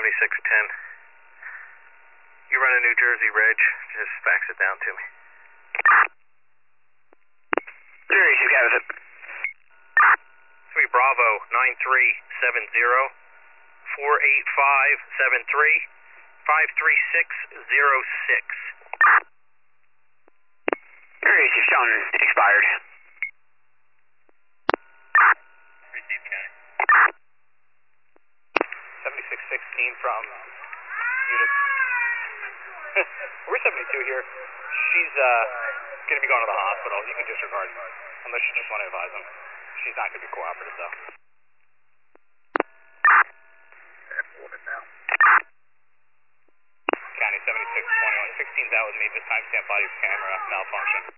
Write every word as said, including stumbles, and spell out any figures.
seventy-six ten. You run a New Jersey reg, just fax it down to me. Jerry, you got it. Three Bravo nine three seven zero four eight five seven three five three six zero six. Jerry, you've shown expired. Received, County. seventy-six sixteen from unit. We're seventy-two here. She's uh going to be going to the hospital. You can disregard unless you just want to advise them. She's not going to be cooperative though. County seventy-six twenty-one. sixteen's out with me. Just timestamp body camera malfunction.